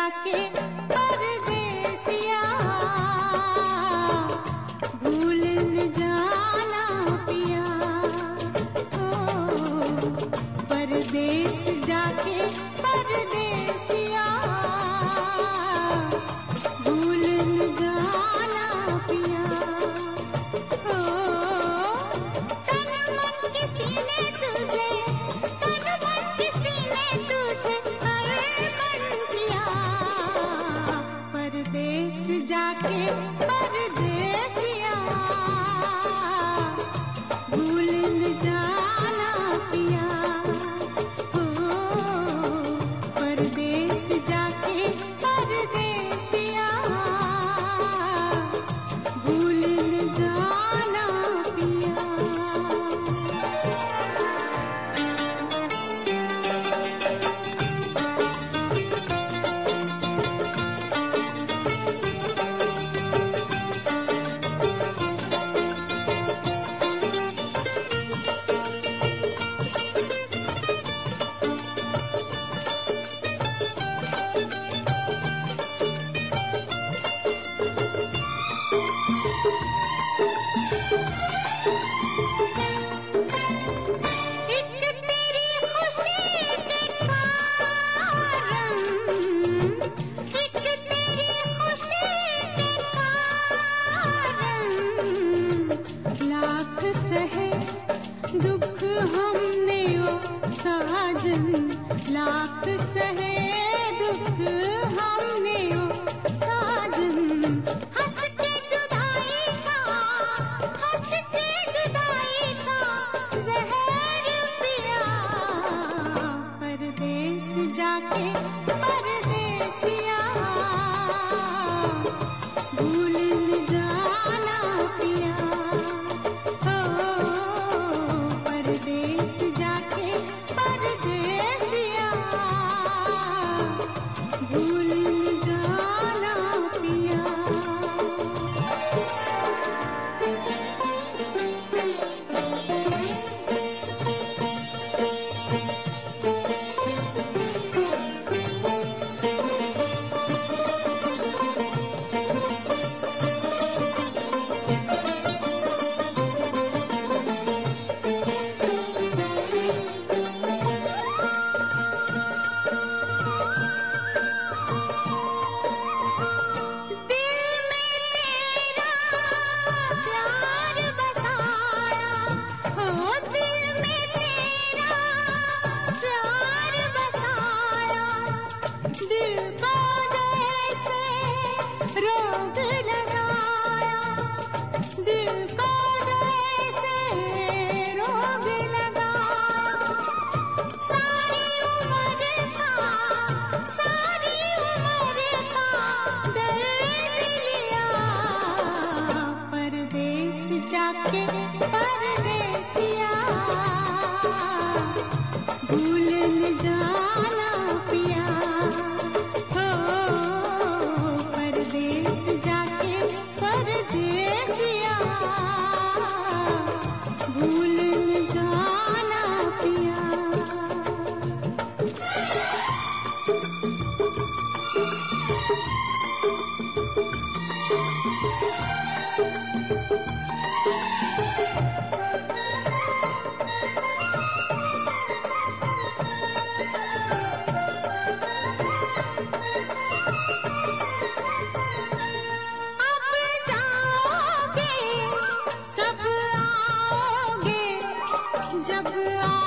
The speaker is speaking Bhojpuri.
जाके परदेसिया, भूल न जाना पिया। ओ परदेस जाके परदेसिया, भूल न जाना पिया। ओ तन मन किसी ने तुझे, तन मन किसी ने तुझे अर्पण किया। परदेस जाके परदेसिया, भूल न जाना पिया। ओ परदेस जाके परदेसिया, भूल न जाना पिया। लाख सहे दुख हमने ओ साजन, लाख सहे दुख हमने ओ साजन। हंस के जुदाई का, हंस के जुदाई का जहर पिया। परदेस जाके परदेसिया, भूल न जाना पिया। परदेस जाके परदेसिया, भूल न जाना पिया। जाके परदेसिया, भूल न जाना पिया। हो परदेस जाके परदेसिया, भूल न जाना पिया। जब